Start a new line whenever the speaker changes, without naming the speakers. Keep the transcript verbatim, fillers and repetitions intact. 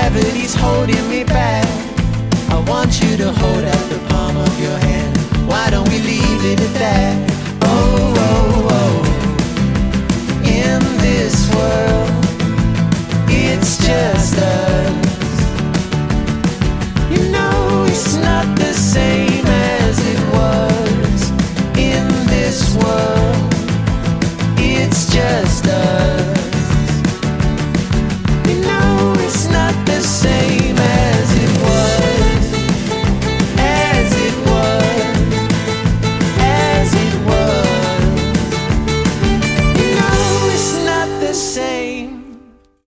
gravity's holding me back. I want you to hold out the palm of your hand. Why don't we leave it at that? Oh, oh.